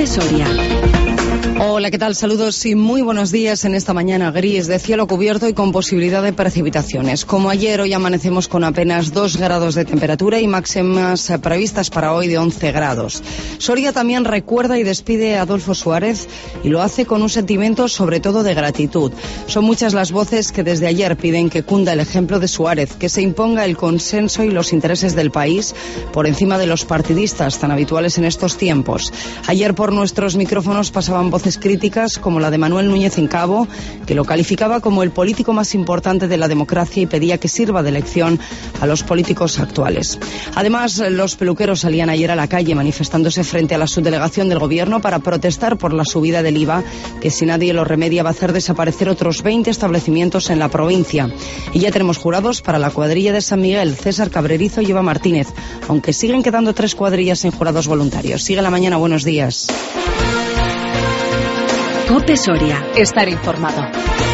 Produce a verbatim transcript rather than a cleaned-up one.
COPE Soria. Hola, ¿qué tal? Saludos y muy buenos días en esta mañana gris de cielo cubierto y con posibilidad de precipitaciones. Como ayer, hoy amanecemos con apenas dos grados de temperatura y máximas previstas para hoy de once grados. Soria también recuerda y despide a Adolfo Suárez y lo hace con un sentimiento sobre todo de gratitud. Son muchas las voces que desde ayer piden que cunda el ejemplo de Suárez, que se imponga el consenso y los intereses del país por encima de los partidistas tan habituales en estos tiempos. Ayer por nuestros micrófonos pasaban voces críticas como la de Manuel Núñez Encabo, que lo calificaba como el político más importante de la democracia y pedía que sirva de lección a los políticos actuales. Además, los peluqueros salían ayer a la calle manifestándose frente a la subdelegación del gobierno para protestar por la subida del I V A, que si nadie lo remedia va a hacer desaparecer otros veinte establecimientos en la provincia. Y ya tenemos jurados para la cuadrilla de San Miguel, César Cabrerizo y Eva Martínez, aunque siguen quedando tres cuadrillas sin jurados voluntarios. Sigue la mañana, buenos días. COPE Soria. Estar informado.